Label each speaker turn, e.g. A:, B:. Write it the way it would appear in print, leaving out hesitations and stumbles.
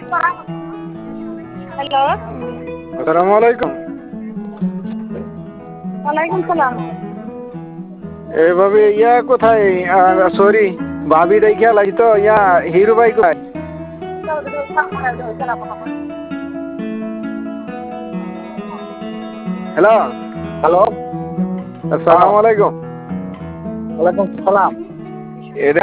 A: Hello,
B: আসসালামু আলাইকুম।
A: ওয়ালাইকুম সালাম।
B: এভাবে কোথায়? সরি, ভাবি রেখে লাগি তো হিরু ভাই কোথায়? Hello,
C: hello.
B: আসসালামু আলাইকুম।
C: ওয়ালাইকুম সালাম।
B: এটা